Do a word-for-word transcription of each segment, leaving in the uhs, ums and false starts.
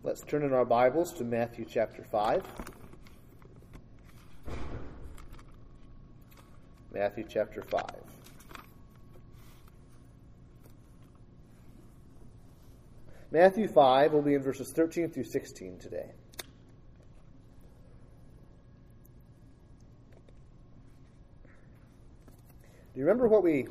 Let's turn in our Bibles to Matthew chapter five. Matthew chapter five. Matthew five will be in verses thirteen through sixteen today. Do you remember what we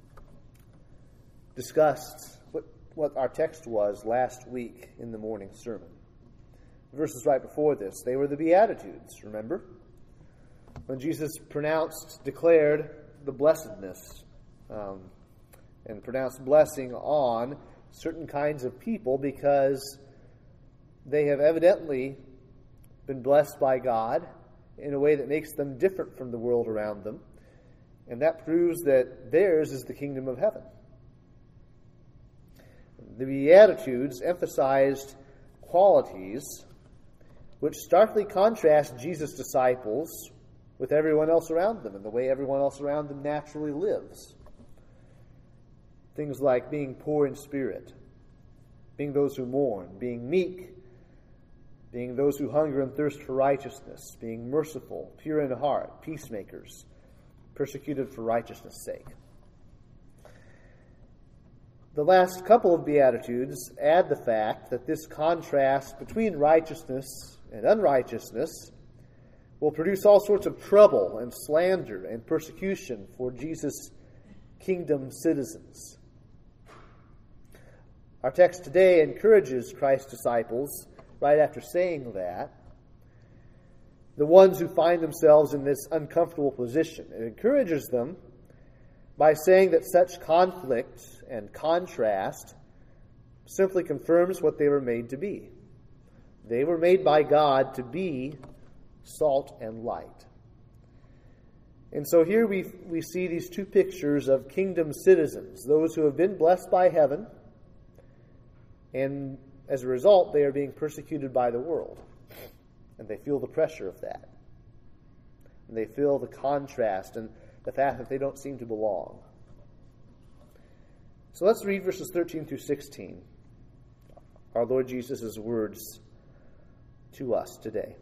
discussed, what, what our text was last week in the morning sermon? The verses right before this, they were the Beatitudes, remember? When Jesus pronounced, declared the blessedness um, and pronounced blessing on certain kinds of people because they have evidently been blessed by God in a way that makes them different from the world around them. And that proves that theirs is the kingdom of heaven. The Beatitudes emphasized qualities which starkly contrast Jesus' disciples with everyone else around them and the way everyone else around them naturally lives. Things like being poor in spirit, being those who mourn, being meek, being those who hunger and thirst for righteousness, being merciful, pure in heart, peacemakers, persecuted for righteousness' sake. The last couple of Beatitudes add the fact that this contrast between righteousness and unrighteousness will produce all sorts of trouble and slander and persecution for Jesus' kingdom citizens. Our text today encourages Christ's disciples, right after saying that, the ones who find themselves in this uncomfortable position. It encourages them by saying that such conflict and contrast simply confirms what they were made to be. They were made by God to be salt and light. And so here we, we see these two pictures of kingdom citizens, those who have been blessed by heaven, and as a result, they are being persecuted by the world. And they feel the pressure of that. And they feel the contrast and the fact that they don't seem to belong. So let's read verses thirteen through sixteen. Our Lord Jesus' words to us today.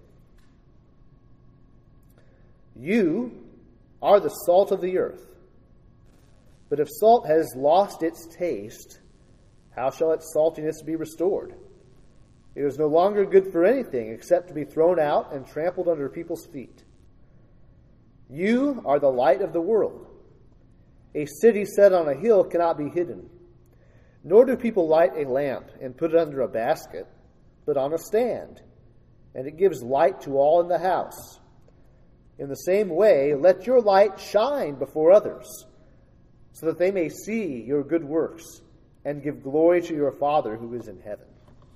You are the salt of the earth. But if salt has lost its taste, how shall its saltiness be restored? It is no longer good for anything except to be thrown out and trampled under people's feet. You are the light of the world. A city set on a hill cannot be hidden. Nor do people light a lamp and put it under a basket, but on a stand, and it gives light to all in the house. In the same way, let your light shine before others, so that they may see your good works and give glory to your Father who is in heaven.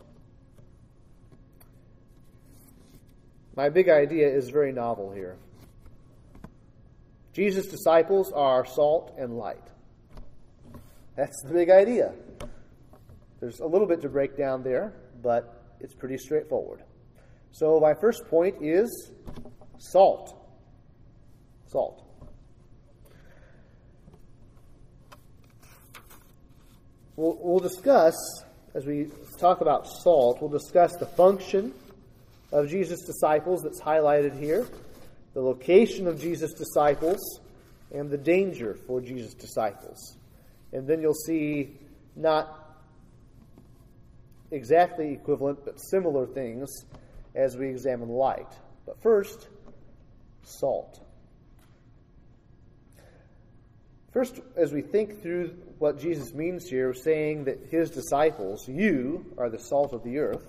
My big idea is very novel here. Jesus' disciples are salt and light. That's the big idea. There's a little bit to break down there, but it's pretty straightforward. So my first point is salt. Salt. We'll, we'll discuss, as we talk about salt, we'll discuss the function of Jesus' disciples that's highlighted here, the location of Jesus' disciples, and the danger for Jesus' disciples. And then you'll see not exactly equivalent, but similar things as we examine light. But first, salt. First, as we think through what Jesus means here, saying that his disciples, you, are the salt of the earth,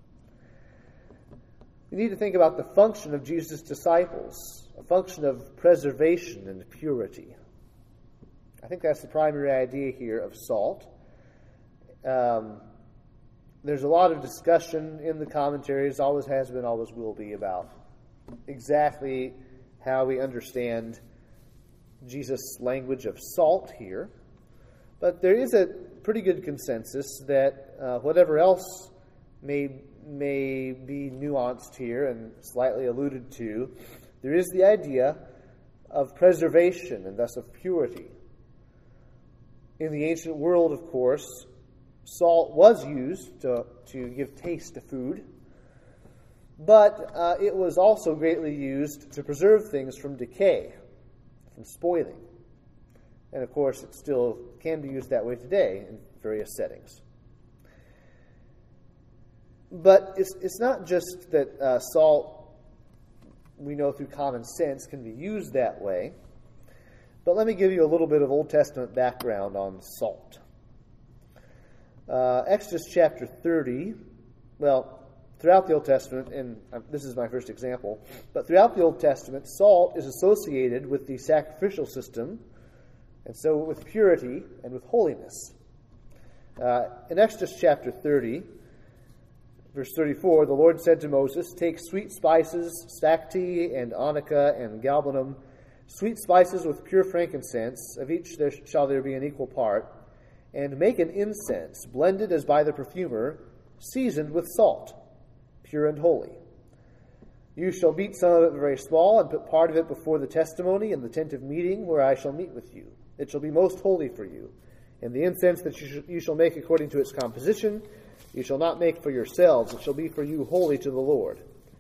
we need to think about the function of Jesus' disciples, a function of preservation and purity. I think that's the primary idea here of salt. Um, there's a lot of discussion in the commentaries, always has been, always will be, about exactly how we understand Jesus' language of salt here. But there is a pretty good consensus that uh, whatever else may may be nuanced here and slightly alluded to, there is the idea of preservation and thus of purity. In the ancient world, of course, salt was used to, to give taste to food, but uh, it was also greatly used to preserve things from decay, from spoiling. And of course, it still can be used that way today in various settings. But it's, it's not just that uh, salt, we know through common sense, can be used that way. But let me give you a little bit of Old Testament background on salt. Uh, Exodus chapter thirty, well, throughout the Old Testament, and this is my first example, but throughout the Old Testament, salt is associated with the sacrificial system, and so with purity and with holiness. Uh, in Exodus chapter thirty, verse thirty-four, the Lord said to Moses, "Take sweet spices, stacte and onycha and galbanum, sweet spices with pure frankincense, of each there shall there be an equal part, and make an incense, blended as by the perfumer, seasoned with salt, pure and holy. You shall beat some of it very small, and put part of it before the testimony in the tent of meeting, where I shall meet with you. It shall be most holy for you. And the incense that you, sh- you shall make according to its composition, you shall not make for yourselves. It shall be for you holy to the Lord.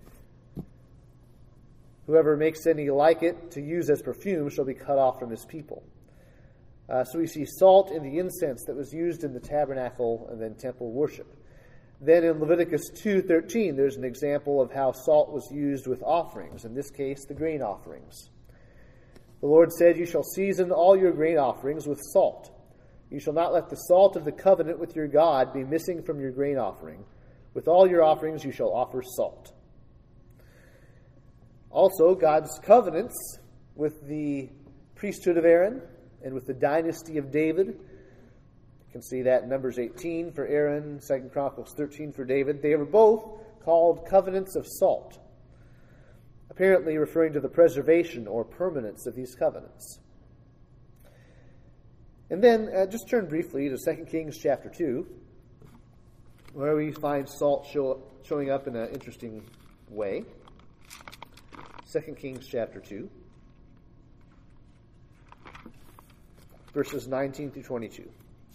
Whoever makes any like it to use as perfume shall be cut off from his people." Uh, so we see salt in the incense that was used in the tabernacle and then temple worship. Then in Leviticus two thirteen, there's an example of how salt was used with offerings, in this case, the grain offerings. The Lord said, "You shall season all your grain offerings with salt. You shall not let the salt of the covenant with your God be missing from your grain offering. With all your offerings you shall offer salt." Also, God's covenants with the priesthood of Aaron and with the dynasty of David. You can see that in Numbers eighteen for Aaron, Second Chronicles thirteen for David. They were both called covenants of salt, apparently referring to the preservation or permanence of these covenants. And then uh, just turn briefly to Second Kings chapter two, where we find salt show, showing up in an interesting way. Second Kings chapter two, verses nineteen through twenty-two.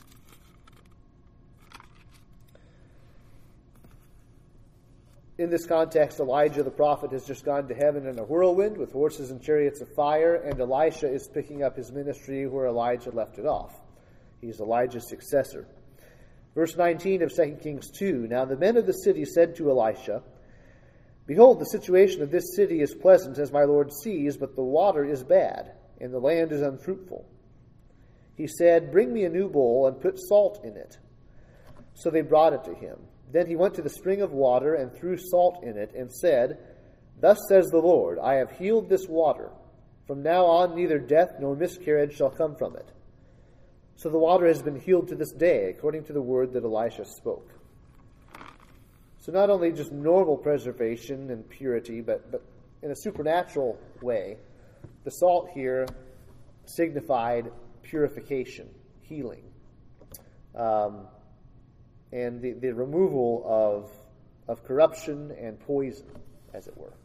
In this context, Elijah the prophet has just gone to heaven in a whirlwind with horses and chariots of fire, and Elisha is picking up his ministry where Elijah left it off. He's Elijah's successor. Verse nineteen of Second Kings two, "Now the men of the city said to Elisha, 'Behold, the situation of this city is pleasant, as my Lord sees, but the water is bad, and the land is unfruitful.' He said, 'Bring me a new bowl, and put salt in it.' So they brought it to him. Then he went to the spring of water, and threw salt in it, and said, 'Thus says the Lord, I have healed this water. From now on neither death nor miscarriage shall come from it.' So the water has been healed to this day, according to the word that Elisha spoke." So not only just normal preservation and purity, but, but in a supernatural way, the salt here signified purification, healing, um, and the, the removal of, of corruption and poison, as it were.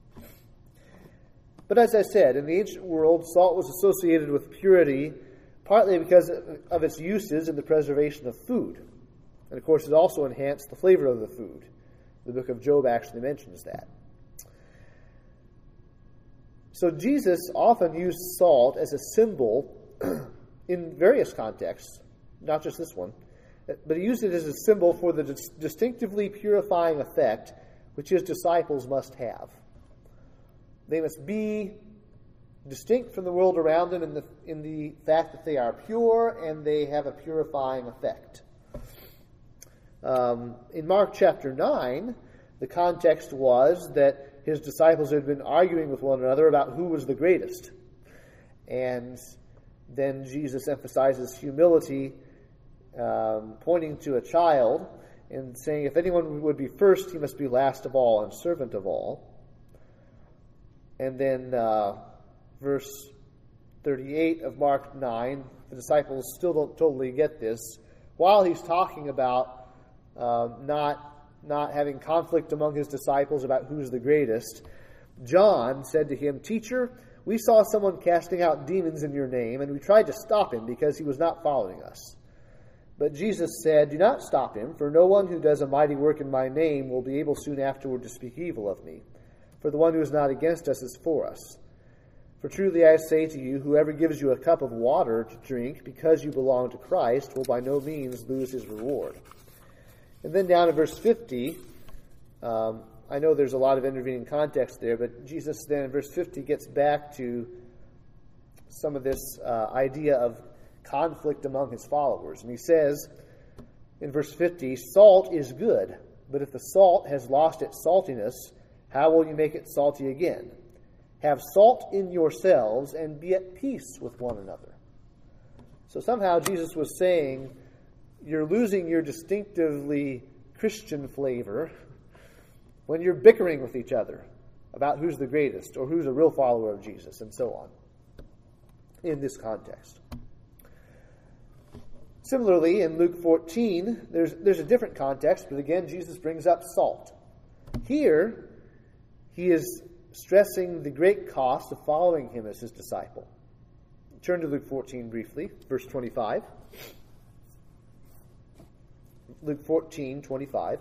But as I said, in the ancient world, salt was associated with purity, partly because of its uses in the preservation of food. And of course, it also enhanced the flavor of the food. The book of Job actually mentions that. So Jesus often used salt as a symbol in various contexts, not just this one, but he used it as a symbol for the dis- distinctively purifying effect which his disciples must have. They must be distinct from the world around them in the, in the fact that they are pure and they have a purifying effect. Um, in Mark chapter nine, the context was that his disciples had been arguing with one another about who was the greatest. And then Jesus emphasizes humility, um, pointing to a child and saying, if anyone would be first, he must be last of all and servant of all. And then uh, verse thirty-eight of Mark nine, the disciples still don't totally get this. While he's talking about uh, not not having conflict among his disciples about who's the greatest, John said to him, "Teacher, we saw someone casting out demons in your name, and we tried to stop him because he was not following us. But Jesus said, "Do not stop him, for no one who does a mighty work in my name will be able soon afterward to speak evil of me. For the one who is not against us is for us. For truly I say to you, whoever gives you a cup of water to drink because you belong to Christ will by no means lose his reward." And then down in verse fifty, um, I know there's a lot of intervening context there, but Jesus then in verse fifty gets back to some of this uh, idea of conflict among his followers. And he says in verse fifty, "Salt is good, but if the salt has lost its saltiness, how will you make it salty again? Have salt in yourselves and be at peace with one another." So somehow Jesus was saying, you're losing your distinctively Christian flavor when you're bickering with each other about who's the greatest or who's a real follower of Jesus and so on in this context. Similarly, in Luke fourteen, there's, there's a different context, but again, Jesus brings up salt. Here, he is stressing the great cost of following him as his disciple. Turn to Luke fourteen briefly, verse twenty-five. Luke fourteen, twenty-five.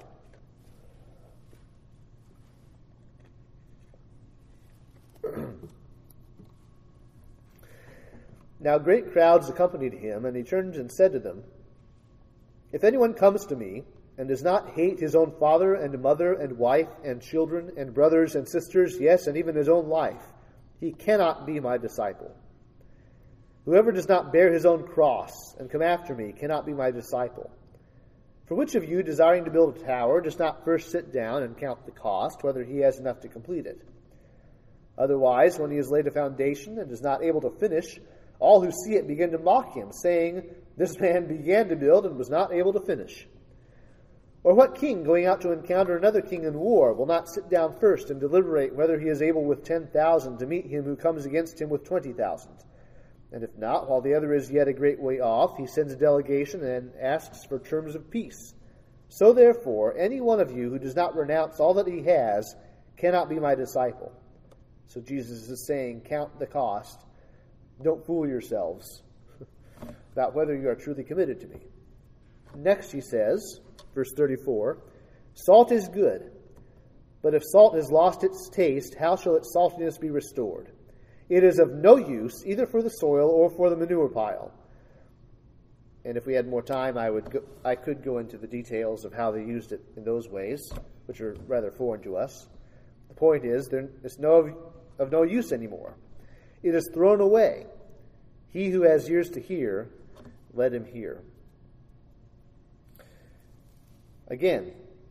Now great crowds accompanied him, and he turned and said to them, "If anyone comes to me and does not hate his own father and mother and wife and children and brothers and sisters, yes, and even his own life, he cannot be my disciple. Whoever does not bear his own cross and come after me cannot be my disciple. For which of you, desiring to build a tower, does not first sit down and count the cost, whether he has enough to complete it? Otherwise, when he has laid a foundation and is not able to finish, all who see it begin to mock him, saying, 'This man began to build and was not able to finish.' Or what king, going out to encounter another king in war, will not sit down first and deliberate whether he is able with ten thousand to meet him who comes against him with twenty thousand? And if not, while the other is yet a great way off, he sends a delegation and asks for terms of peace. So therefore, any one of you who does not renounce all that he has cannot be my disciple." So Jesus is saying, count the cost. Don't fool yourselves about whether you are truly committed to me. Next he says, verse thirty-four, "Salt is good, but if salt has lost its taste, how shall its saltiness be restored? It is of no use either for the soil or for the manure pile." And if we had more time, I would go, I could go into the details of how they used it in those ways, which are rather foreign to us. The point is, it's no, of no use anymore. It is thrown away. He who has ears to hear, let him hear. Again,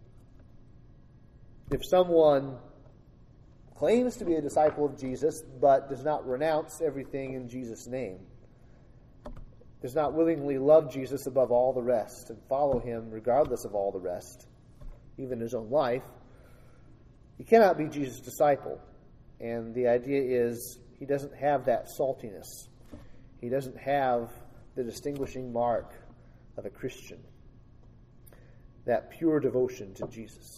if someone claims to be a disciple of Jesus, but does not renounce everything in Jesus' name, does not willingly love Jesus above all the rest and follow him regardless of all the rest, even his own life, he cannot be Jesus' disciple. And the idea is he doesn't have that saltiness. He doesn't have the distinguishing mark of a Christian, that pure devotion to Jesus.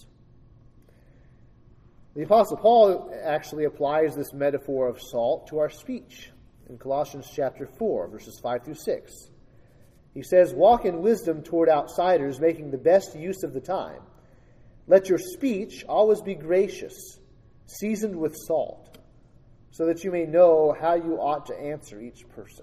The Apostle Paul actually applies this metaphor of salt to our speech in Colossians chapter four, verses five through six. He says, "Walk in wisdom toward outsiders, making the best use of the time. Let your speech always be gracious, seasoned with salt, so that you may know how you ought to answer each person."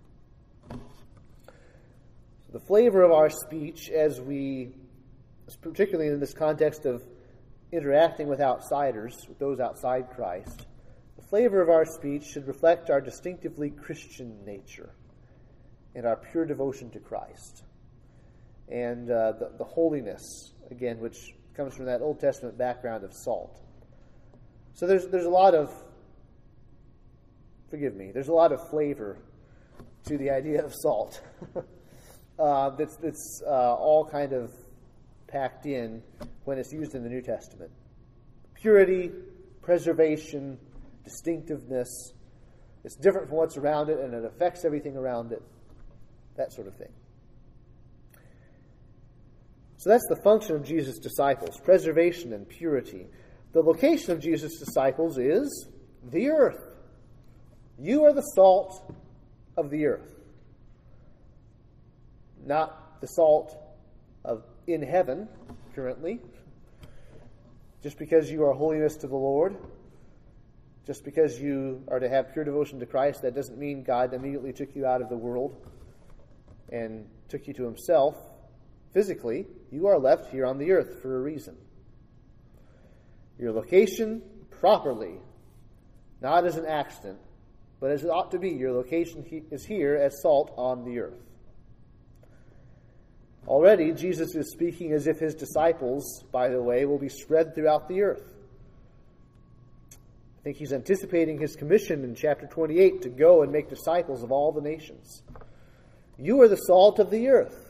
So the flavor of our speech, as we, particularly in this context of interacting with outsiders, with those outside Christ, the flavor of our speech should reflect our distinctively Christian nature and our pure devotion to Christ. And uh, the, the holiness, again, which comes from that Old Testament background of salt. So there's there's a lot of, forgive me, there's a lot of flavor to the idea of salt. uh, that's that's uh, all kind of packed in when it's used in the New Testament. Purity, preservation, distinctiveness. It's different from what's around it, and it affects everything around it. That sort of thing. So that's the function of Jesus' disciples, preservation and purity. The location of Jesus' disciples is the earth. You are the salt of the earth. Not the salt of in heaven currently. Just because you are holiness to the Lord, just because you are to have pure devotion to Christ, that doesn't mean God immediately took you out of the world and took you to himself physically. You are left here on the earth for a reason. Your location properly, not as an accident, but as it ought to be. Your location is here as salt on the earth. Already, Jesus is speaking as if his disciples, by the way, will be spread throughout the earth. I think he's anticipating his commission in chapter twenty-eight to go and make disciples of all the nations. You are the salt of the earth.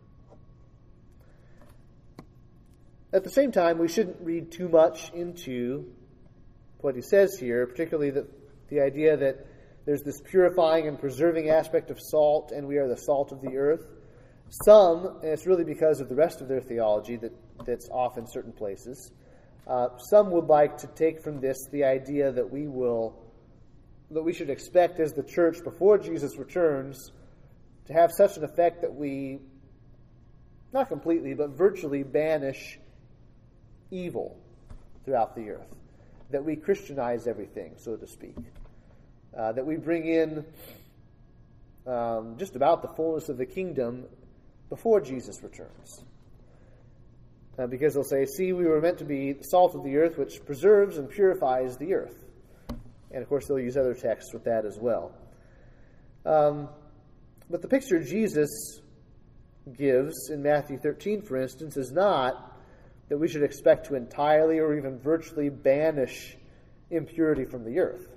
At the same time, we shouldn't read too much into what he says here, particularly the, the idea that there's this purifying and preserving aspect of salt, and we are the salt of the earth. Some, and it's really because of the rest of their theology that, that's off in certain places, uh, some would like to take from this the idea that we will, that we should expect as the church before Jesus returns to have such an effect that we, not completely, but virtually banish evil throughout the earth. That we Christianize everything, so to speak. Uh, that we bring in um, just about the fullness of the kingdom before Jesus returns. Uh, because they'll say, see, we were meant to be the salt of the earth, which preserves and purifies the earth. And of course, they'll use other texts with that as well. Um, but the picture Jesus gives in Matthew thirteen, for instance, is not that we should expect to entirely or even virtually banish impurity from the earth.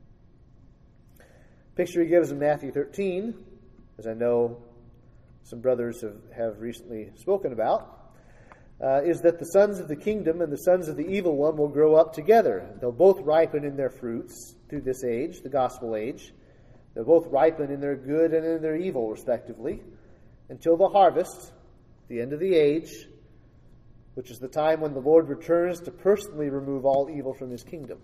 The picture he gives in Matthew thirteen, as I know some brothers have, have recently spoken about, uh, is that the sons of the kingdom and the sons of the evil one will grow up together. They'll both ripen in their fruits through this age, the gospel age. They'll both ripen in their good and in their evil, respectively, until the harvest, the end of the age, which is the time when the Lord returns to personally remove all evil from his kingdom.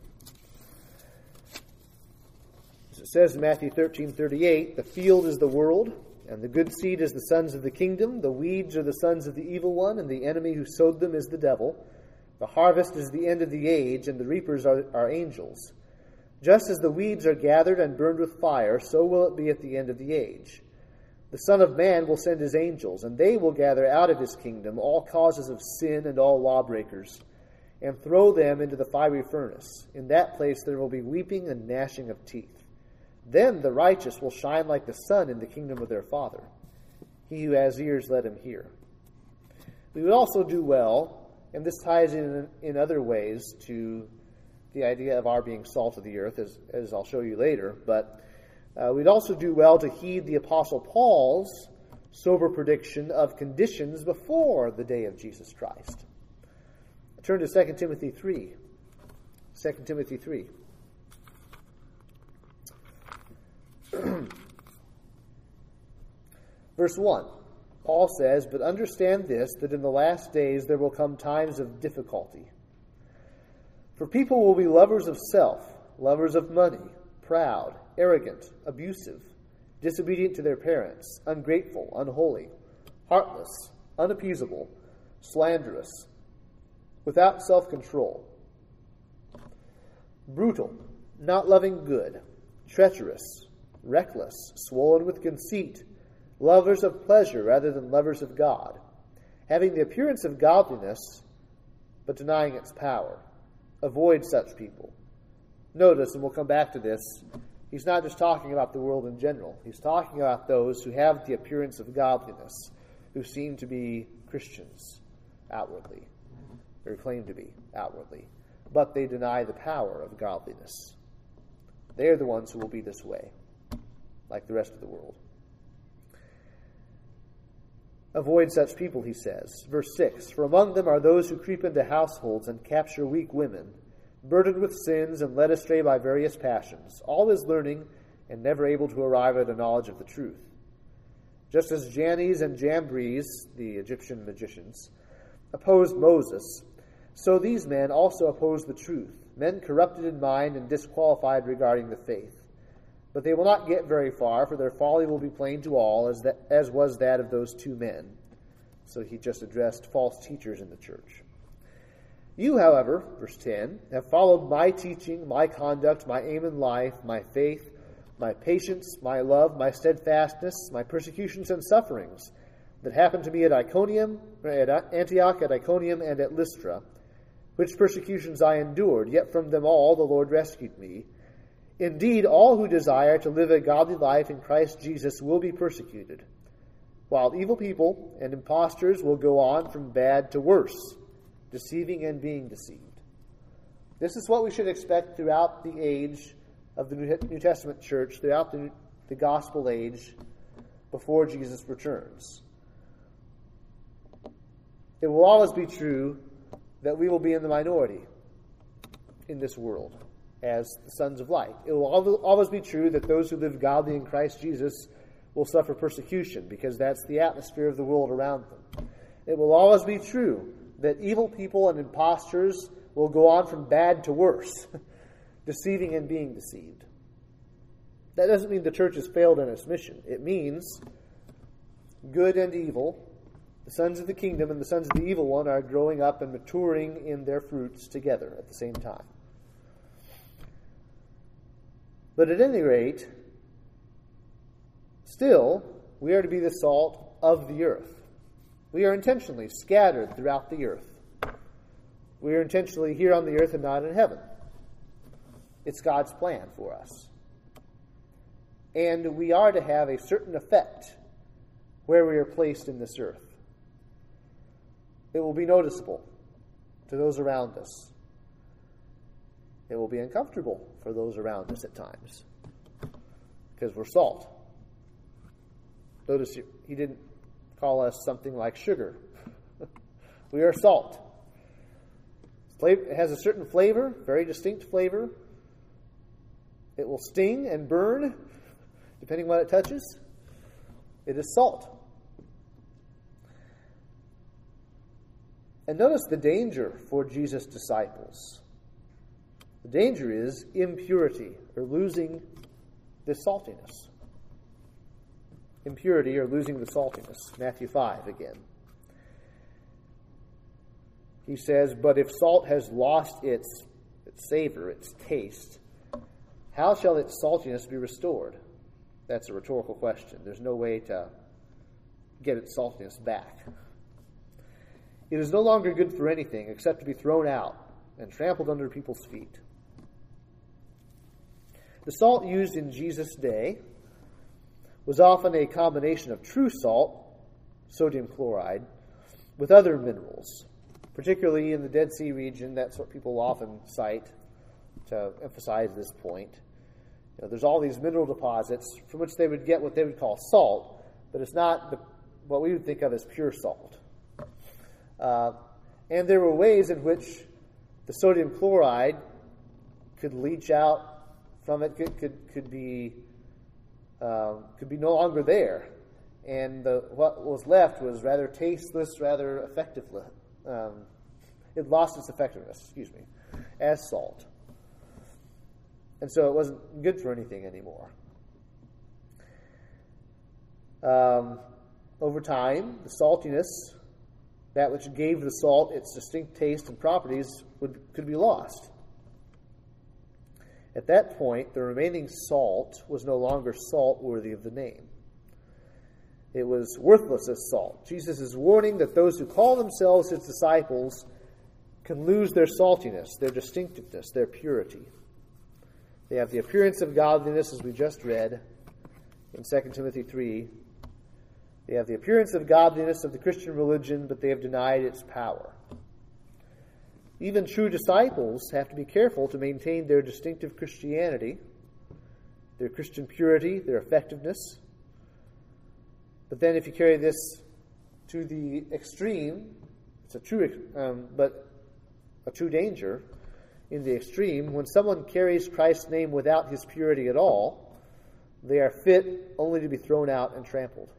As it says in Matthew thirteen thirty-eight, the field is the world, and the good seed is the sons of the kingdom. The weeds are the sons of the evil one, and the enemy who sowed them is the devil. The harvest is the end of the age, and the reapers are, are angels. Just as the weeds are gathered and burned with fire, so will it be at the end of the age. The Son of Man will send his angels, and they will gather out of his kingdom all causes of sin and all lawbreakers, and throw them into the fiery furnace. In that place there will be weeping and gnashing of teeth. Then the righteous will shine like the sun in the kingdom of their Father. He who has ears, let him hear. We would also do well, and this ties in in other ways to the idea of our being salt of the earth, as, as I'll show you later, but uh, we'd also do well to heed the Apostle Paul's sober prediction of conditions before the day of Jesus Christ. Turn to Second Timothy three. Second Timothy three. Verse one, Paul says, "But understand this, that in the last days there will come times of difficulty. For people will be lovers of self, lovers of money, proud, arrogant, abusive, disobedient to their parents, ungrateful, unholy, heartless, unappeasable, slanderous, without self-control, brutal, not loving good, treacherous, reckless, swollen with conceit, lovers of pleasure rather than lovers of God, having the appearance of godliness, but denying its power. Avoid such people." Notice, and we'll come back to this, he's not just talking about the world in general. He's talking about those who have the appearance of godliness, who seem to be Christians outwardly, or claim to be outwardly, but they deny the power of godliness. They are the ones who will be this way, like the rest of the world. Avoid such people, he says. Verse six, "For among them are those who creep into households and capture weak women, burdened with sins and led astray by various passions, always learning and never able to arrive at a knowledge of the truth. Just as Jannes and Jambres, the Egyptian magicians, opposed Moses, so these men also oppose the truth, men corrupted in mind and disqualified regarding the faith. But they will not get very far, for their folly will be plain to all, as that, as was that of those two men. So he just addressed false teachers in the church. You, however, verse ten, have followed my teaching, my conduct, my aim in life, my faith, my patience, my love, my steadfastness, my persecutions and sufferings that happened to me at Iconium, at Antioch, at Iconium, and at Lystra, which persecutions I endured, yet from them all the Lord rescued me. Indeed, all who desire to live a godly life in Christ Jesus will be persecuted, while evil people and impostors will go on from bad to worse, deceiving and being deceived. This is what we should expect throughout the age of the New Testament church, throughout the, the gospel age, before Jesus returns. It will always be true that we will be in the minority in this world as the sons of light. It will always be true that those who live godly in Christ Jesus will suffer persecution, because that's the atmosphere of the world around them. It will always be true that evil people and impostors will go on from bad to worse, deceiving and being deceived. That doesn't mean the church has failed in its mission. It means good and evil, the sons of the kingdom and the sons of the evil one, are growing up and maturing in their fruits together at the same time. But at any rate, still, we are to be the salt of the earth. We are intentionally scattered throughout the earth. We are intentionally here on the earth and not in heaven. It's God's plan for us. And we are to have a certain effect where we are placed in this earth. It will be noticeable to those around us. It will be uncomfortable for those around us at times, because we're salt. Notice he didn't call us something like sugar. We are salt. It has a certain flavor, very distinct flavor. It will sting and burn, depending on what it touches. It is salt. And notice the danger for Jesus' disciples. The danger is impurity, or losing the saltiness. Impurity, or losing the saltiness. Matthew five again. He says, "But if salt has lost its, its savor, its taste, how shall its saltiness be restored?" That's a rhetorical question. There's no way to get its saltiness back. It is no longer good for anything except to be thrown out and trampled under people's feet. The salt used in Jesus' day was often a combination of true salt, sodium chloride, with other minerals. Particularly in the Dead Sea region, that's what people often cite to emphasize this point. You know, there's all these mineral deposits from which they would get what they would call salt, but it's not the, what we would think of as pure salt. Uh, and there were ways in which the sodium chloride could leach out from it, could could, could be uh, could be no longer there, and the, what was left was rather tasteless, rather effectively. Um, it lost its effectiveness, excuse me, as salt. And so it wasn't good for anything anymore. Um, over time, the saltiness, that which gave the salt its distinct taste and properties, would could be lost. At that point, the remaining salt was no longer salt worthy of the name. It was worthless as salt. Jesus is warning that those who call themselves his disciples can lose their saltiness, their distinctiveness, their purity. They have the appearance of godliness, as we just read in Second Timothy three. They have the appearance of godliness of the Christian religion, but they have denied its power. Even true disciples have to be careful to maintain their distinctive Christianity, their Christian purity, their effectiveness. But then if you carry this to the extreme, it's a true, um, but a true danger in the extreme. When someone carries Christ's name without his purity at all, they are fit only to be thrown out and trampled.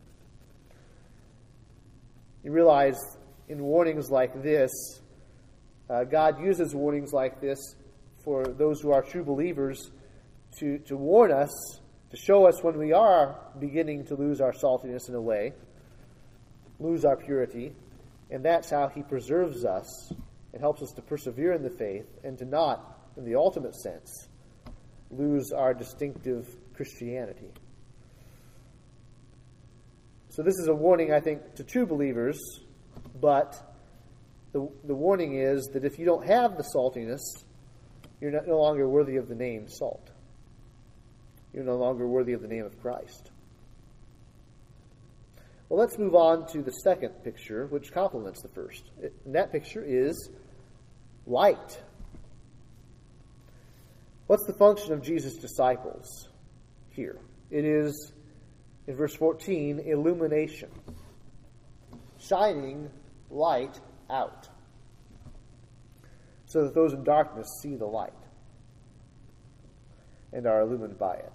You realize in warnings like this, uh, God uses warnings like this for those who are true believers to, to warn us, to show us when we are beginning to lose our saltiness in a way, lose our purity, and that's how he preserves us and helps us to persevere in the faith and to not, in the ultimate sense, lose our distinctive Christianity. So this is a warning, I think, to true believers, but the, the warning is that if you don't have the saltiness, you're not, no longer worthy of the name salt. You're no longer worthy of the name of Christ. Well, let's move on to the second picture, which complements the first. It, and that picture is light. What's the function of Jesus' disciples here? It is, in verse fourteen, illumination. Shining light out, so that those in darkness see the light and are illumined by it.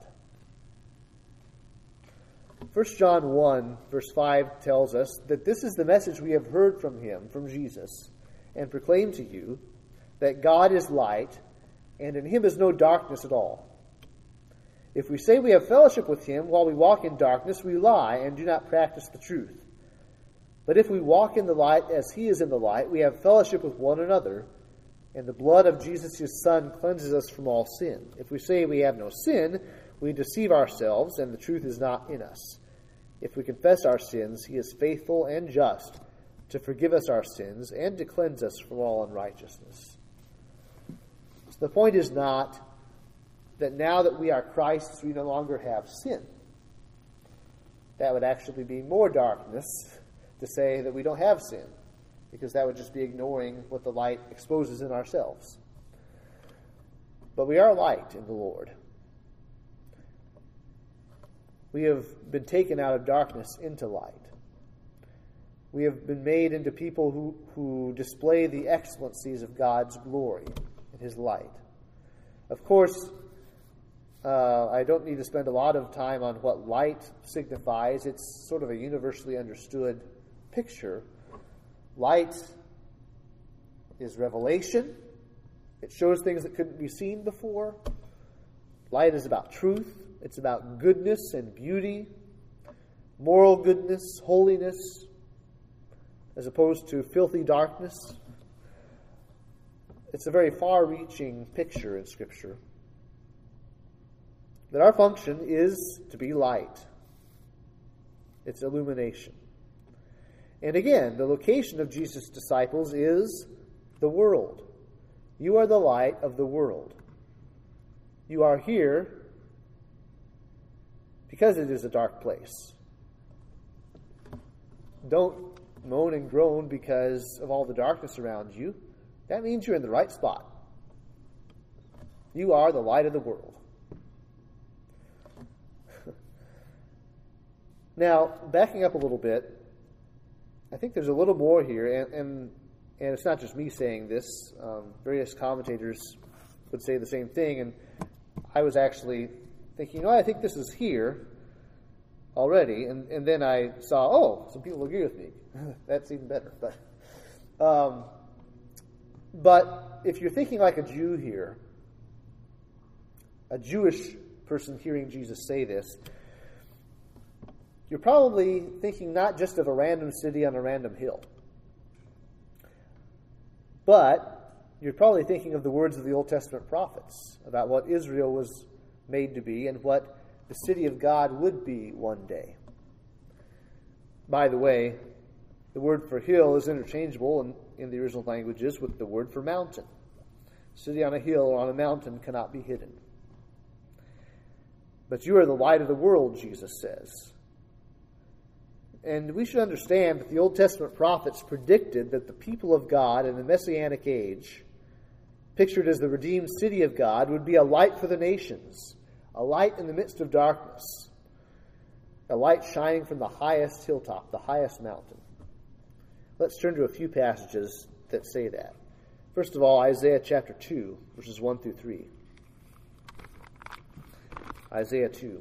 First John one, verse five tells us that this is the message we have heard from him, from Jesus, and proclaim to you, that God is light, and in him is no darkness at all. If we say we have fellowship with him while we walk in darkness, we lie and do not practice the truth. But if we walk in the light as he is in the light, we have fellowship with one another, and the blood of Jesus his Son cleanses us from all sin. If we say we have no sin, we deceive ourselves, and the truth is not in us. If we confess our sins, he is faithful and just to forgive us our sins and to cleanse us from all unrighteousness. So the point is not that now that we are Christ's, we no longer have sin. That would actually be more darkness to say that we don't have sin, because that would just be ignoring what the light exposes in ourselves. But we are light in the Lord. We have been taken out of darkness into light. We have been made into people who, who display the excellencies of God's glory and his light. Of course, uh, I don't need to spend a lot of time on what light signifies. It's sort of a universally understood picture. Light is revelation. It shows things that couldn't be seen before. Light is about truth. It's about goodness and beauty, moral goodness, holiness, as opposed to filthy darkness. It's a very far-reaching picture in Scripture. That our function is to be light. It's illumination. And again, the location of Jesus' disciples is the world. You are the light of the world. You are here because it is a dark place. Don't moan and groan because of all the darkness around you. That means you're in the right spot. You are the light of the world. Now, backing up a little bit, I think there's a little more here, and and, and it's not just me saying this. Um, various commentators would say the same thing, and I was actually thinking, oh, I think this is here already, and, and then I saw, oh, some people agree with me. That's even better. But, um, but if you're thinking like a Jew here, a Jewish person hearing Jesus say this, you're probably thinking not just of a random city on a random hill, but you're probably thinking of the words of the Old Testament prophets about what Israel was made to be and what the city of God would be one day. By the way, the word for hill is interchangeable in, in the original languages with the word for mountain. A city on a hill or on a mountain cannot be hidden. But you are the light of the world, Jesus says. And we should understand that the Old Testament prophets predicted that the people of God in the Messianic age, pictured as the redeemed city of God, would be a light for the nations, a light in the midst of darkness, a light shining from the highest hilltop, the highest mountain. Let's turn to a few passages that say that. First of all, Isaiah chapter two, verses one through three. Isaiah two.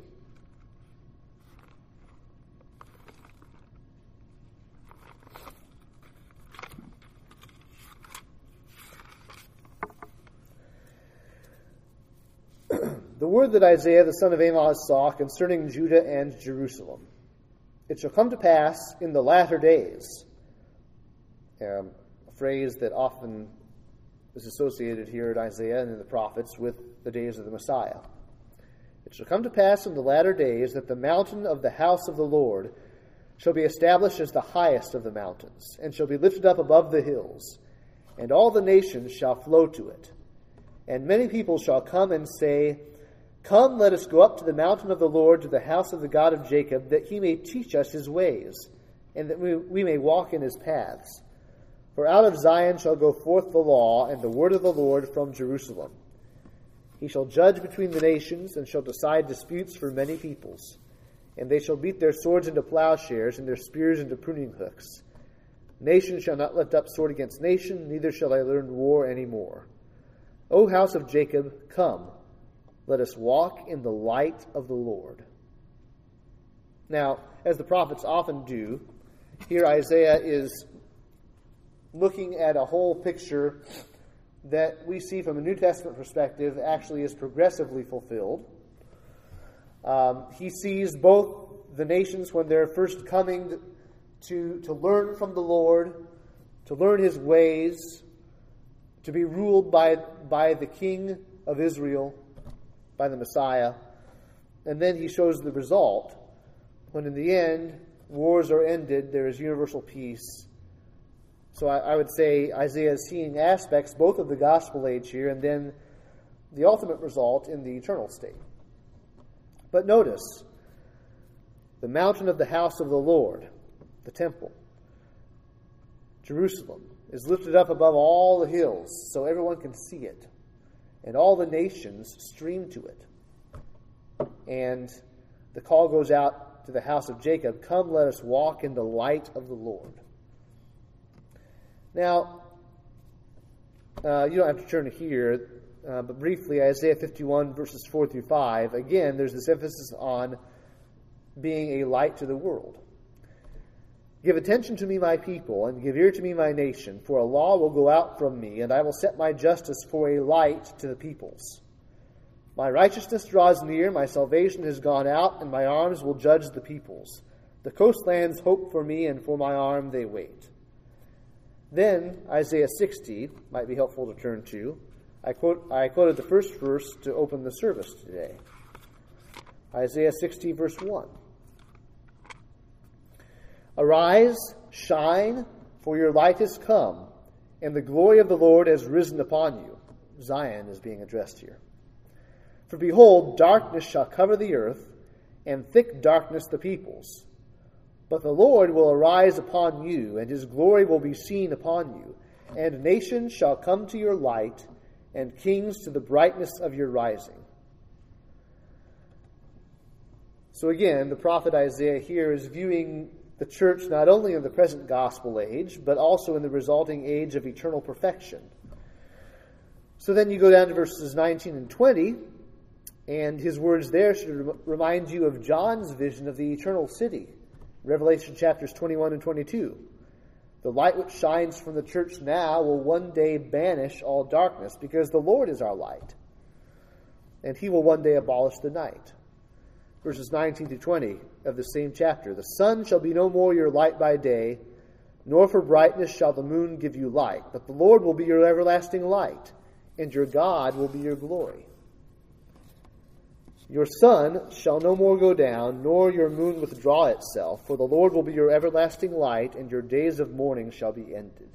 The word that Isaiah the son of Amoz saw concerning Judah and Jerusalem. It shall come to pass in the latter days, um, a phrase that often is associated here in Isaiah and in the prophets with the days of the Messiah. It shall come to pass in the latter days that the mountain of the house of the Lord shall be established as the highest of the mountains, and shall be lifted up above the hills, and all the nations shall flow to it. And many people shall come and say, Come, let us go up to the mountain of the Lord, to the house of the God of Jacob, that he may teach us his ways, and that we, we may walk in his paths. For out of Zion shall go forth the law, and the word of the Lord from Jerusalem. He shall judge between the nations, and shall decide disputes for many peoples. And they shall beat their swords into plowshares, and their spears into pruning hooks. Nation shall not lift up sword against nation, neither shall I learn war any more. O house of Jacob, come, let us walk in the light of the Lord. Now, as the prophets often do, here Isaiah is looking at a whole picture that we see from a New Testament perspective actually is progressively fulfilled. Um, he sees both the nations when they're first coming to, to learn from the Lord, to learn his ways, to be ruled by, by the King of Israel, by the Messiah. And then he shows the result, when in the end, wars are ended, there is universal peace. So I, I would say Isaiah is seeing aspects both of the gospel age here, and then the ultimate result in the eternal state. But notice, the mountain of the house of the Lord, the temple, Jerusalem, is lifted up above all the hills so everyone can see it. And all the nations stream to it. And the call goes out to the house of Jacob, Come, let us walk in the light of the Lord. Now, uh, you don't have to turn to here, uh, but briefly, Isaiah fifty-one, verses four through five. Again, there's this emphasis on being a light to the world. Give attention to me, my people, and give ear to me, my nation, for a law will go out from me, and I will set my justice for a light to the peoples. My righteousness draws near, my salvation has gone out, and my arms will judge the peoples. The coastlands hope for me, and for my arm they wait. Then, Isaiah sixty might be helpful to turn to. I, quote, I quoted the first verse to open the service today. Isaiah sixty, verse one. Arise, shine, for your light has come, and the glory of the Lord has risen upon you. Zion is being addressed here. For behold, darkness shall cover the earth, and thick darkness the peoples. But the Lord will arise upon you, and his glory will be seen upon you. And nations shall come to your light, and kings to the brightness of your rising. So again, the prophet Isaiah here is viewing the church not only in the present gospel age, but also in the resulting age of eternal perfection. So then you go down to verses nineteen and twenty, and his words there should remind you of John's vision of the eternal city. Revelation chapters twenty-one and twenty-two. The light which shines from the church now will one day banish all darkness, because the Lord is our light, and he will one day abolish the night. Verses nineteen to twenty of the same chapter. The sun shall be no more your light by day, nor for brightness shall the moon give you light. But the Lord will be your everlasting light, and your God will be your glory. Your sun shall no more go down, nor your moon withdraw itself, for the Lord will be your everlasting light, and your days of mourning shall be ended.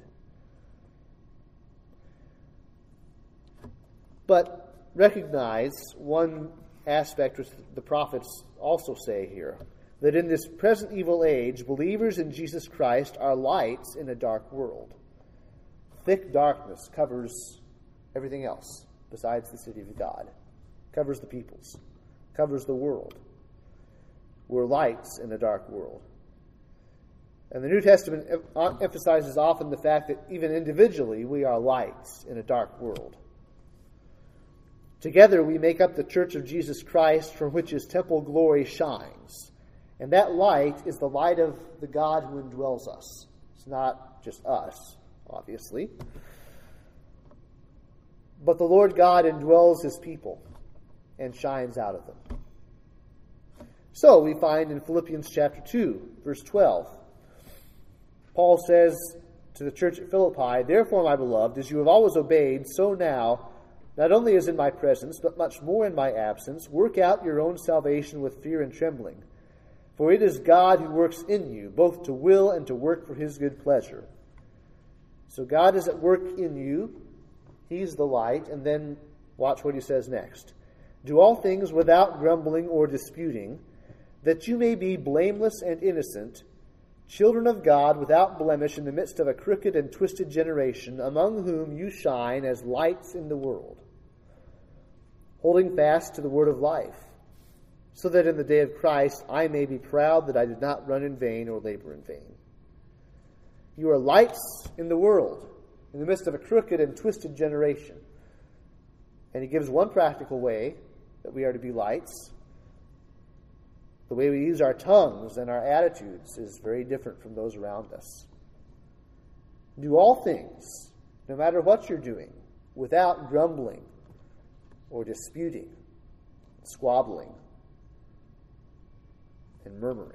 But recognize one aspect which the prophets also say here, that in this present evil age, believers in Jesus Christ are lights in a dark world. Thick darkness covers everything else besides the city of God, covers the peoples, covers the world. We're lights in a dark world. And the New Testament emphasizes often the fact that even individually we are lights in a dark world. Together we make up the church of Jesus Christ, from which his temple glory shines. And that light is the light of the God who indwells us. It's not just us, obviously. But the Lord God indwells his people and shines out of them. So we find in Philippians chapter two, verse twelve, Paul says to the church at Philippi, "Therefore, my beloved, as you have always obeyed, so now, not only as in my presence, but much more in my absence, work out your own salvation with fear and trembling. For it is God who works in you, both to will and to work for his good pleasure." So God is at work in you. He's the light. And then watch what he says next. "Do all things without grumbling or disputing, that you may be blameless and innocent, children of God without blemish in the midst of a crooked and twisted generation, among whom you shine as lights in the world, holding fast to the word of life, so that in the day of Christ I may be proud that I did not run in vain or labor in vain." You are lights in the world, in the midst of a crooked and twisted generation. And he gives one practical way that we are to be lights. The way we use our tongues and our attitudes is very different from those around us. Do all things, no matter what you're doing, without grumbling or disputing, squabbling, and murmuring.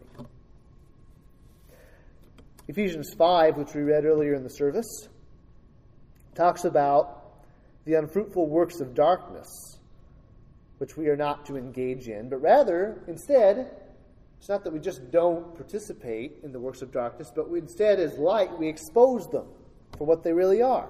Ephesians five, which we read earlier in the service, talks about the unfruitful works of darkness, which we are not to engage in, but rather, instead, it's not that we just don't participate in the works of darkness, but we instead, as light, we expose them for what they really are.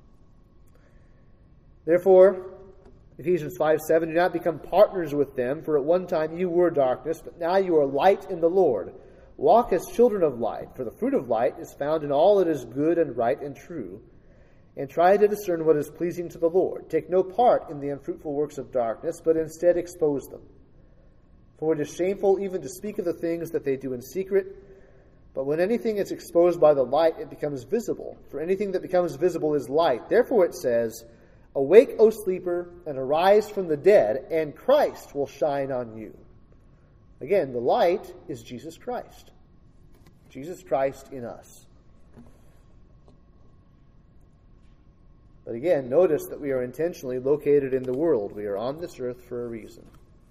Therefore, Ephesians five seven, "Do not become partners with them, for at one time you were darkness, but now you are light in the Lord. Walk as children of light, for the fruit of light is found in all that is good and right and true. And try to discern what is pleasing to the Lord. Take no part in the unfruitful works of darkness, but instead expose them. For it is shameful even to speak of the things that they do in secret. But when anything is exposed by the light, it becomes visible. For anything that becomes visible is light. Therefore it says, 'Awake, O sleeper, and arise from the dead, and Christ will shine on you.'" Again, the light is Jesus Christ. Jesus Christ in us. But again, notice that we are intentionally located in the world. We are on this earth for a reason.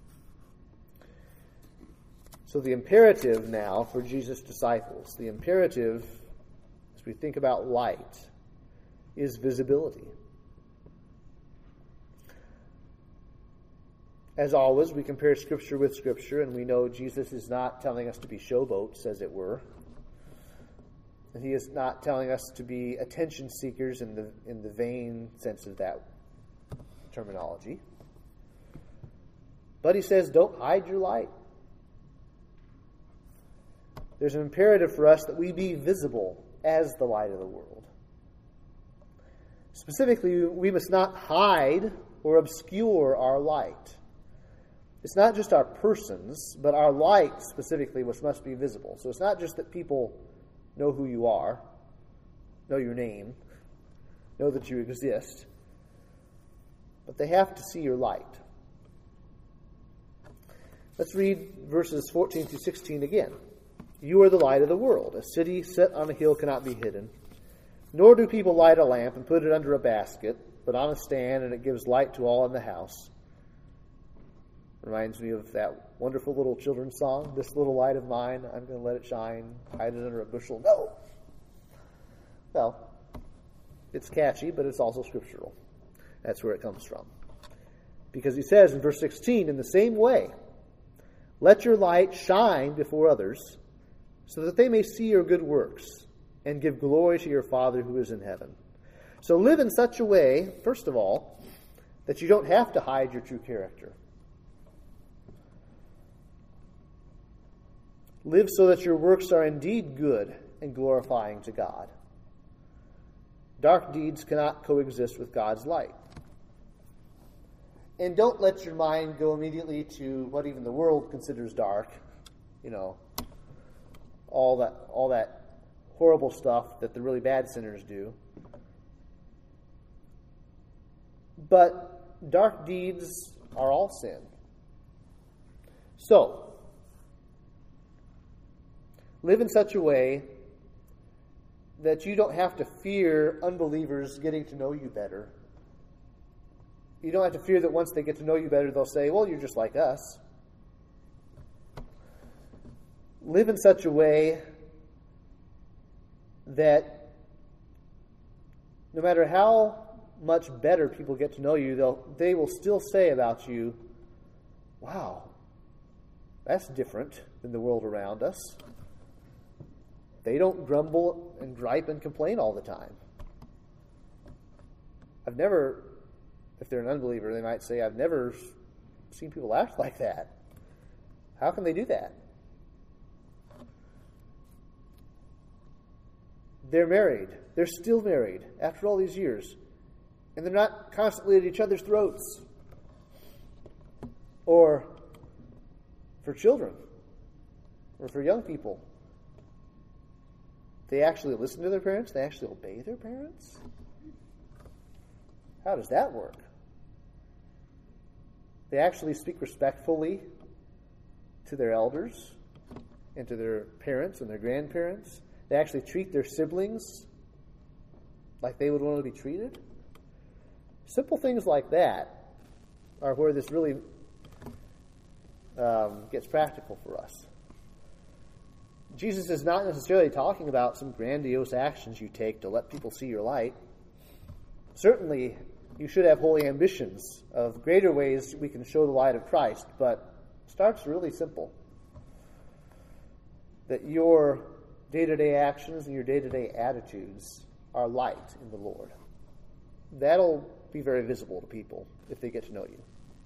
So the imperative now for Jesus' disciples, the imperative as we think about light, is visibility. As always, we compare Scripture with Scripture, and we know Jesus is not telling us to be showboats, as it were. And he is not telling us to be attention seekers in the in the vain sense of that terminology. But he says, don't hide your light. There's an imperative for us that we be visible as the light of the world. Specifically, we must not hide or obscure our light. It's not just our persons, but our light specifically, which must be visible. So it's not just that people know who you are, know your name, know that you exist, but they have to see your light. Let's read verses fourteen through sixteen again. "You are the light of the world. A city set on a hill cannot be hidden. Nor do people light a lamp and put it under a basket, but on a stand, and it gives light to all in the house." Reminds me of that wonderful little children's song, "This little light of mine, I'm going to let it shine, hide it under a bushel." No! Well, it's catchy, but it's also scriptural. That's where it comes from. Because he says in verse sixteen, "In the same way, let your light shine before others, so that they may see your good works and give glory to your Father who is in heaven." So live in such a way, first of all, that you don't have to hide your true character. Live so that your works are indeed good and glorifying to God. Dark deeds cannot coexist with God's light. And don't let your mind go immediately to what even the world considers dark. You know, all that all that horrible stuff that the really bad sinners do. But dark deeds are all sin. So, live in such a way that you don't have to fear unbelievers getting to know you better. You don't have to fear that once they get to know you better, they'll say, "Well, you're just like us." live in such a way that no matter how much better people get to know you, they'll, they will still say about you, wow, that's different than the world around us. They don't grumble and gripe and complain all the time. I've never, if they're an unbeliever, they might say, I've never seen people act like that. How can they do that? They're married. They're still married after all these years. And they're not constantly at each other's throats. Or for children. Or for young people. They actually listen to their parents. They actually obey their parents. How does that work? They actually speak respectfully to their elders and to their parents and their grandparents. They actually treat their siblings like they would want to be treated. Simple things like that are where this really um, gets practical for us. Jesus is not necessarily talking about some grandiose actions you take to let people see your light. Certainly, you should have holy ambitions of greater ways we can show the light of Christ, but it starts really simple. That your day-to-day actions and your day-to-day attitudes are light in the Lord. That'll be very visible to people if they get to know you.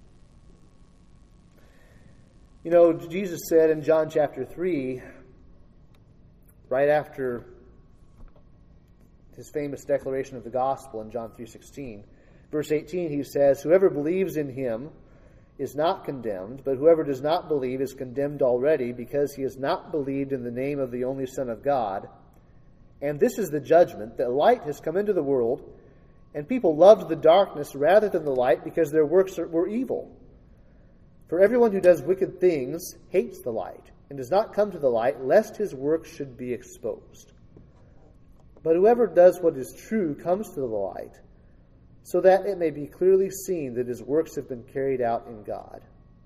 You know, Jesus said in John chapter three, right after his famous declaration of the gospel in John three sixteen, verse eighteen, he says, "Whoever believes in him is not condemned, but whoever does not believe is condemned already, because he has not believed in the name of the only Son of God. And this is the judgment, that light has come into the world, and people loved the darkness rather than the light, because their works were evil. For everyone who does wicked things hates the light, and does not come to the light, lest his works should be exposed. But whoever does what is true comes to the light, so that it may be clearly seen that his works have been carried out in God."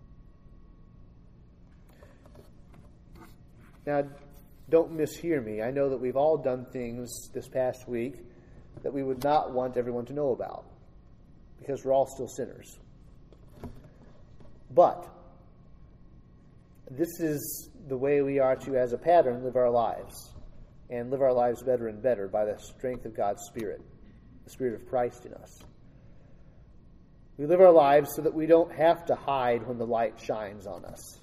Now, don't mishear me. I know that we've all done things this past week that we would not want everyone to know about, because we're all still sinners. But this is the way we are to, as a pattern, live our lives, and live our lives better and better by the strength of God's Spirit, the Spirit of Christ in us. We live our lives so that we don't have to hide when the light shines on us.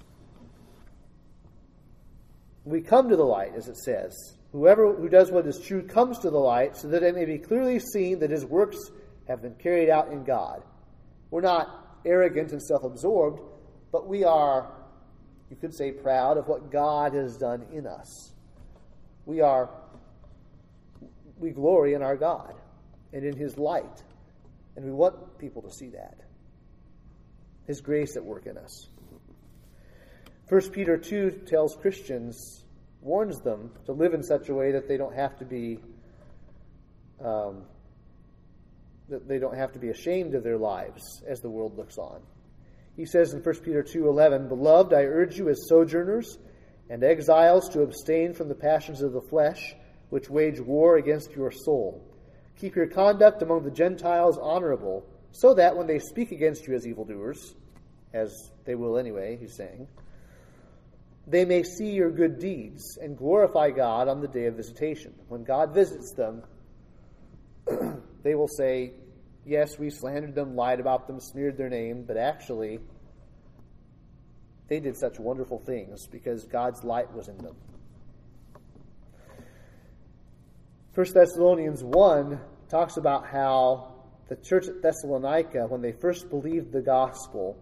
We come to the light, as it says. Whoever who does what is true comes to the light, so that it may be clearly seen that his works have been carried out in God. We're not arrogant and self-absorbed, but we are, you could say, proud of what God has done in us. We are, we glory in our God and in his light. And we want people to see that. His grace at work in us. First Peter two tells Christians, warns them to live in such a way that they don't have to be um, that they don't have to be ashamed of their lives as the world looks on. He says in First Peter two eleven, "Beloved, I urge you as sojourners and exiles to abstain from the passions of the flesh, which wage war against your soul. Keep your conduct among the Gentiles honorable, so that when they speak against you as evildoers," as they will anyway, he's saying, "they may see your good deeds and glorify God on the day of visitation." When God visits them, they will say, yes, we slandered them, lied about them, smeared their name, but actually, they did such wonderful things because God's light was in them. First Thessalonians one talks about how the church at Thessalonica, when they first believed the gospel,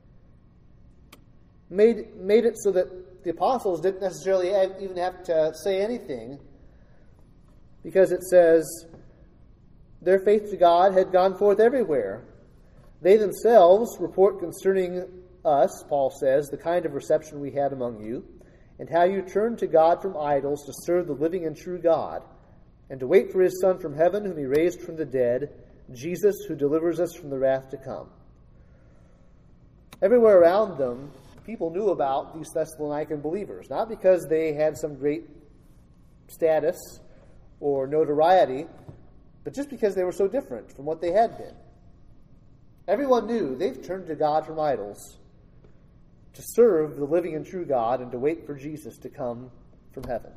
made, made it so that the apostles didn't necessarily have, even have to say anything, because it says, their faith to God had gone forth everywhere. They themselves report concerning us, Paul says, the kind of reception we had among you, and how you turned to God from idols to serve the living and true God, and to wait for his Son from heaven, whom he raised from the dead, Jesus, who delivers us from the wrath to come. Everywhere around them, people knew about these Thessalonican believers, not because they had some great status or notoriety, but just because they were so different from what they had been. Everyone knew they've turned to God from idols to serve the living and true God and to wait for Jesus to come from heaven.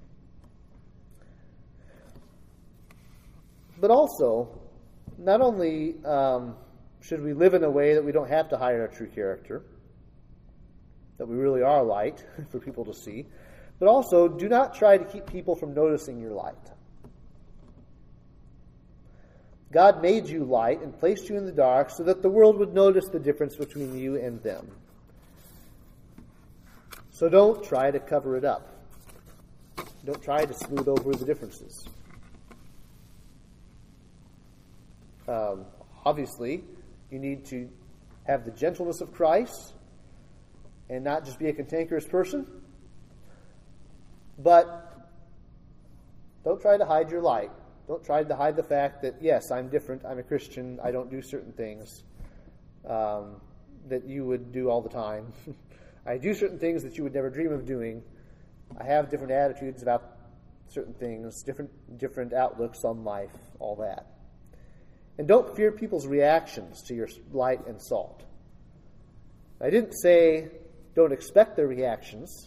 But also, not only um, should we live in a way that we don't have to hide our true character, that we really are light for people to see, but also do not try to keep people from noticing your light. God made you light and placed you in the dark so that the world would notice the difference between you and them. So don't try to cover it up. Don't try to smooth over the differences. Um, obviously, you need to have the gentleness of Christ and not just be a cantankerous person. But don't try to hide your light. Don't try to hide the fact that, yes, I'm different, I'm a Christian, I don't do certain things um, that you would do all the time. I do certain things that you would never dream of doing. I have different attitudes about certain things, different different outlooks on life, all that. And don't fear people's reactions to your light and salt. I didn't say don't expect their reactions.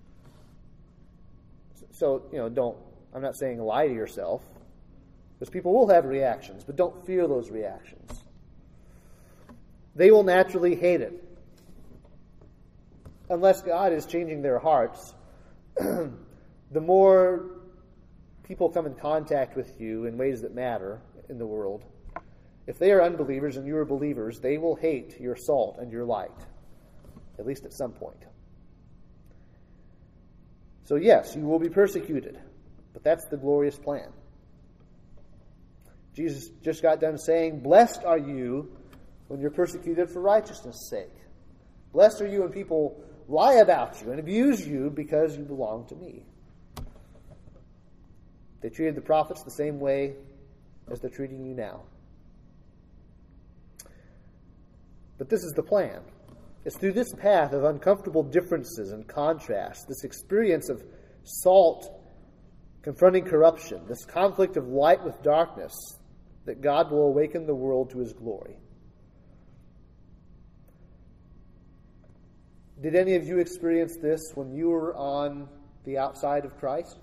So, you know, don't, I'm not saying lie to yourself. Because people will have reactions, but don't fear those reactions. They will naturally hate it. Unless God is changing their hearts, the more people come in contact with you in ways that matter in the world, if they are unbelievers and you are believers, they will hate your salt and your light, at least at some point. So yes, you will be persecuted, but that's the glorious plan. Jesus just got done saying, blessed are you when you're persecuted for righteousness' sake. Blessed are you when people lie about you and abuse you because you belong to me. They treated the prophets the same way as they're treating you now. But this is the plan. It's through this path of uncomfortable differences and contrasts, this experience of salt confronting corruption, this conflict of light with darkness, that God will awaken the world to his glory. Did any of you experience this when you were on the outside of Christ?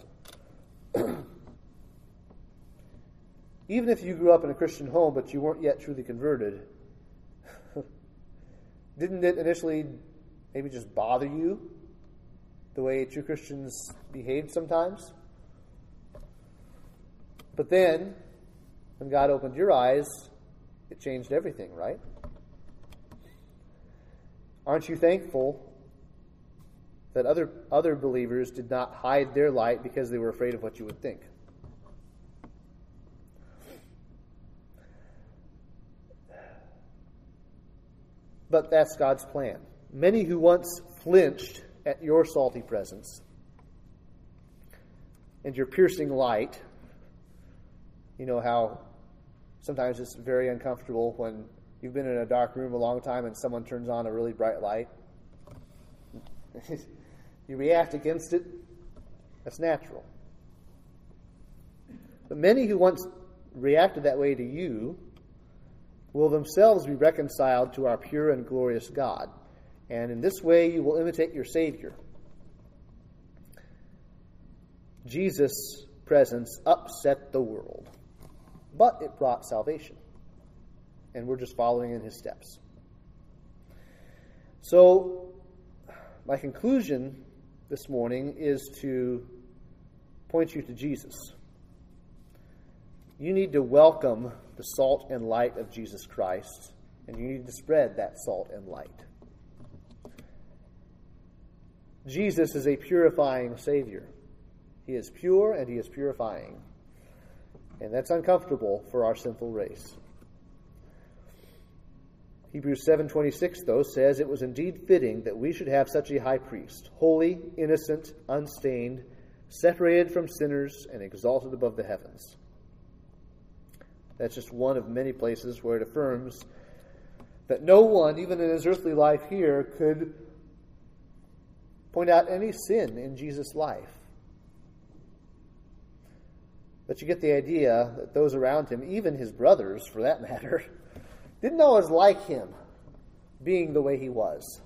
Even if you grew up in a Christian home but you weren't yet truly converted, didn't it initially maybe just bother you the way true Christians behave sometimes? But then, when God opened your eyes, it changed everything, right? Aren't you thankful that other other believers did not hide their light because they were afraid of what you would think? But that's God's plan. Many who once flinched at your salty presence and your piercing light, you know how sometimes it's very uncomfortable when you've been in a dark room a long time and someone turns on a really bright light. You react against it. That's natural. But many who once reacted that way to you will themselves be reconciled to our pure and glorious God. And in this way you will imitate your Savior. Jesus' presence upset the world, but it brought salvation. And we're just following in his steps. So, my conclusion this morning is to point you to Jesus. You need to welcome the salt and light of Jesus Christ, and you need to spread that salt and light. Jesus is a purifying Savior. He is pure and he is purifying. And that's uncomfortable for our sinful race. Hebrews seven twenty-six, though, says, "It was indeed fitting that we should have such a high priest, holy, innocent, unstained, separated from sinners, and exalted above the heavens." That's just one of many places where it affirms that no one, even in his earthly life here, could point out any sin in Jesus' life. But you get the idea that those around him, even his brothers for that matter, didn't always like him being the way he was.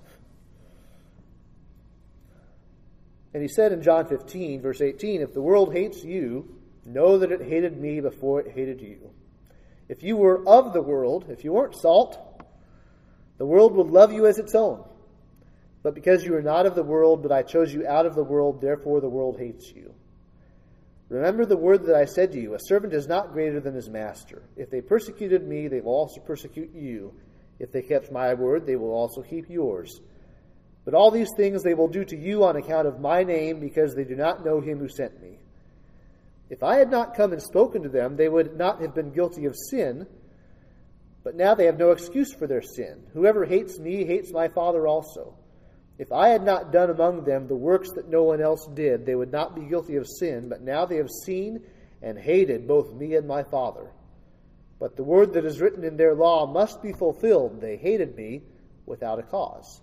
And he said in John fifteen, verse eighteen, if the world hates you, know that it hated me before it hated you. If you were of the world, if you weren't salt, the world would love you as its own. But because you are not of the world, but I chose you out of the world, therefore the world hates you. Remember the word that I said to you, a servant is not greater than his master. If they persecuted me, they will also persecute you. If they kept my word, they will also keep yours. But all these things they will do to you on account of my name, because they do not know him who sent me. If I had not come and spoken to them, they would not have been guilty of sin, but now they have no excuse for their sin. Whoever hates me hates my Father also. If I had not done among them the works that no one else did, they would not be guilty of sin, but now they have seen and hated both me and my Father. But the word that is written in their law must be fulfilled. They hated me without a cause.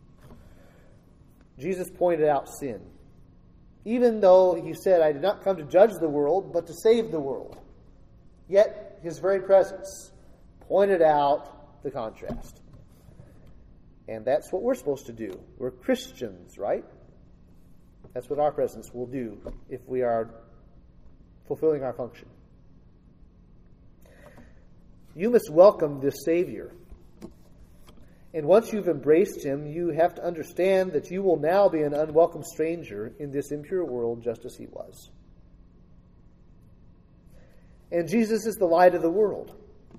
Jesus pointed out sin, even though he said, I did not come to judge the world, but to save the world. Yet his very presence pointed out the contrast. And that's what we're supposed to do. We're Christians, right? That's what our presence will do if we are fulfilling our function. You must welcome this Savior. And once you've embraced him, you have to understand that you will now be an unwelcome stranger in this impure world just as he was. And Jesus is the light of the world.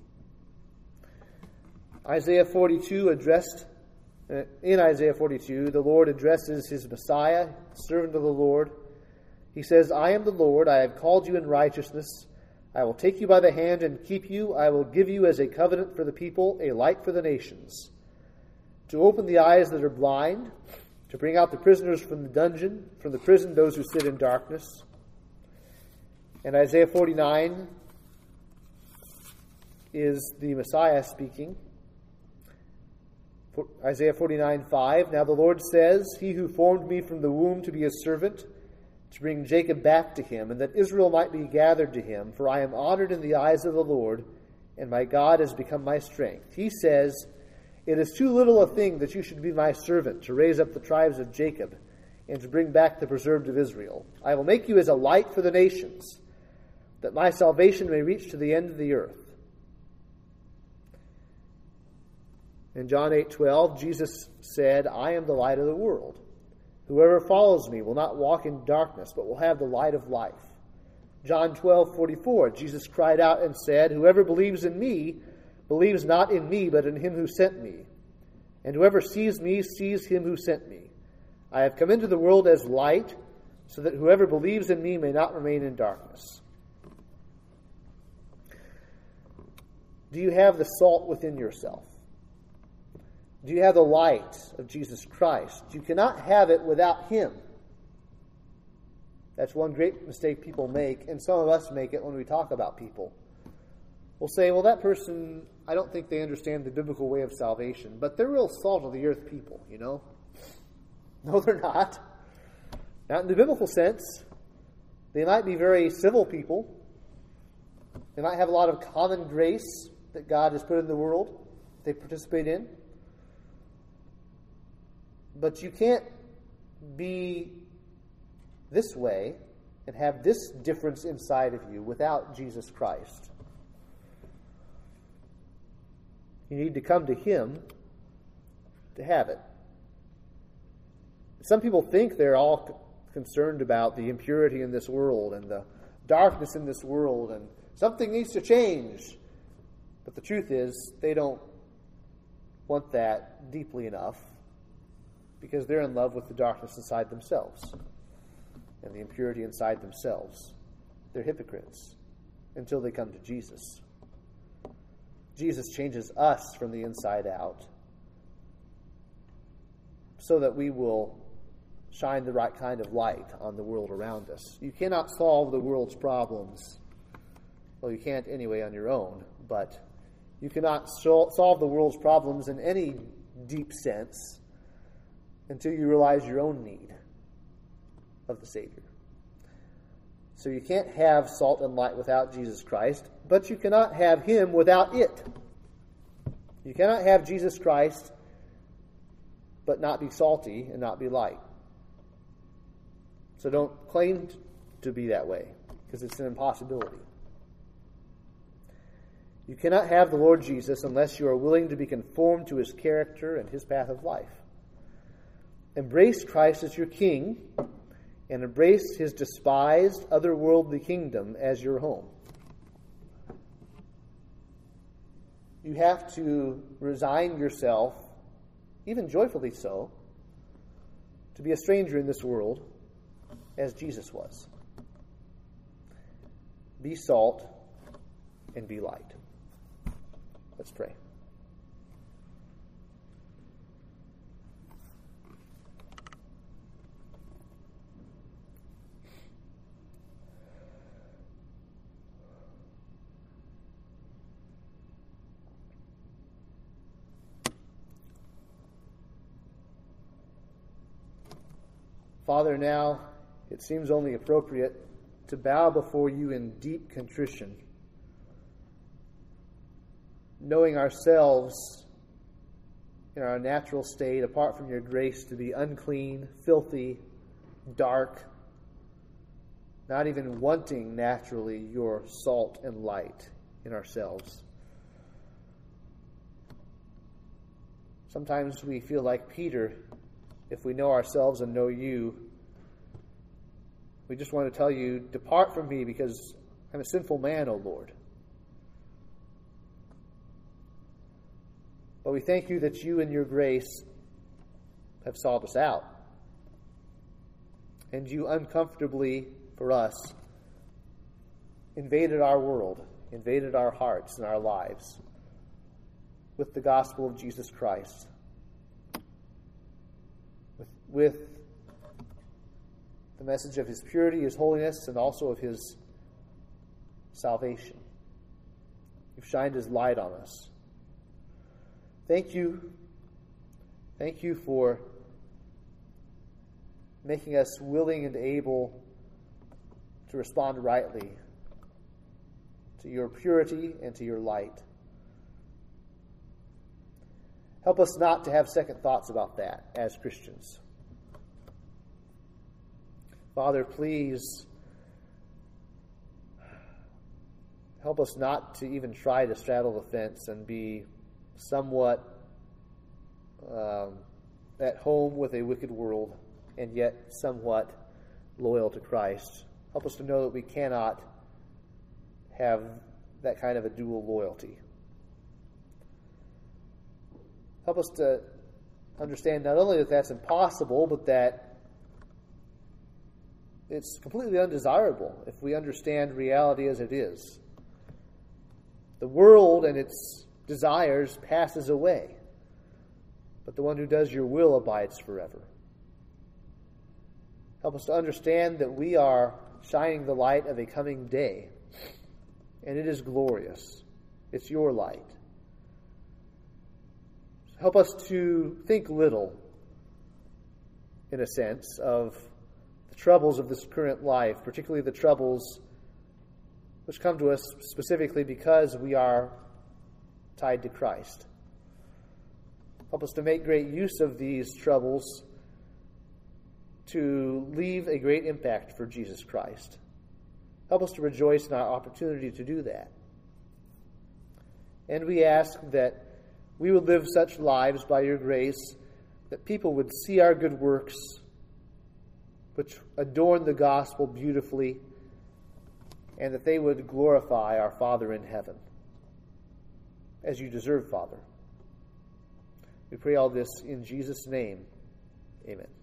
Isaiah forty-two addressed, uh, in Isaiah forty-two, the Lord addresses his Messiah, servant of the Lord. He says, I am the Lord, I have called you in righteousness. I will take you by the hand and keep you. I will give you as a covenant for the people, a light for the nations. To open the eyes that are blind, to bring out the prisoners from the dungeon, from the prison those who sit in darkness. And Isaiah forty-nine is the Messiah speaking. For Isaiah forty-nine five, now the Lord says, he who formed me from the womb to be his servant, to bring Jacob back to him, and that Israel might be gathered to him, for I am honored in the eyes of the Lord, and my God has become my strength. He says, it is too little a thing that you should be my servant, to raise up the tribes of Jacob, and to bring back the preserved of Israel. I will make you as a light for the nations, that my salvation may reach to the end of the earth. In John eight twelve, Jesus said, I am the light of the world. Whoever follows me will not walk in darkness, but will have the light of life. John twelve forty-four, Jesus cried out and said, whoever believes in me believes not in me, but in him who sent me. And whoever sees me sees him who sent me. I have come into the world as light, so that whoever believes in me may not remain in darkness. Do you have the salt within yourself? Do you have the light of Jesus Christ? You cannot have it without him. That's one great mistake people make, and some of us make it when we talk about people. We'll say, well, that person, I don't think they understand the biblical way of salvation, but they're real salt of the earth people, you know? No, they're not. Not in the biblical sense. They might be very civil people. They might have a lot of common grace that God has put in the world they participate in. But you can't be this way and have this difference inside of you without Jesus Christ. You need to come to him to have it. Some people think they're all concerned about the impurity in this world and the darkness in this world, and something needs to change. But the truth is, they don't want that deeply enough, because they're in love with the darkness inside themselves and the impurity inside themselves. They're hypocrites until they come to Jesus. Jesus changes us from the inside out so that we will shine the right kind of light on the world around us. You cannot solve the world's problems. Well, you can't anyway on your own, but you cannot sol- solve the world's problems in any deep sense until you realize your own need of the Savior. So you can't have salt and light without Jesus Christ, but you cannot have Him without it. You cannot have Jesus Christ but not be salty and not be light. So don't claim to be that way, because it's an impossibility. You cannot have the Lord Jesus unless you are willing to be conformed to His character and His path of life. Embrace Christ as your King, and embrace His despised, otherworldly kingdom as your home. You have to resign yourself, even joyfully so, to be a stranger in this world as Jesus was. Be salt and be light. Let's pray. Father, now it seems only appropriate to bow before you in deep contrition, knowing ourselves in our natural state, apart from your grace, to be unclean, filthy, dark, not even wanting naturally your salt and light in ourselves. Sometimes we feel like Peter. If we know ourselves and know you, we just want to tell you, depart from me because I'm a sinful man, O Lord. But we thank you that you in your grace have sought us out. And you uncomfortably, for us, invaded our world, invaded our hearts and our lives with the gospel of Jesus Christ. With the message of His purity, His holiness, and also of His salvation. You've shined His light on us. Thank you. Thank you for making us willing and able to respond rightly to your purity and to your light. Help us not to have second thoughts about that as Christians. Father, please help us not to even try to straddle the fence and be somewhat um, at home with a wicked world and yet somewhat loyal to Christ. Help us to know that we cannot have that kind of a dual loyalty. Help us to understand not only that that's impossible, but that it's completely undesirable if we understand reality as it is. The world and its desires passes away, but the one who does your will abides forever. Help us to understand that we are shining the light of a coming day, and it is glorious. It's your light. Help us to think little, in a sense, of the troubles of this current life, particularly the troubles which come to us specifically because we are tied to Christ. Help us to make great use of these troubles to leave a great impact for Jesus Christ. Help us to rejoice in our opportunity to do that. And we ask that we would live such lives by your grace that people would see our good works, which adorn the gospel beautifully, and that they would glorify our Father in heaven, as you deserve, Father. We pray all this in Jesus' name. Amen.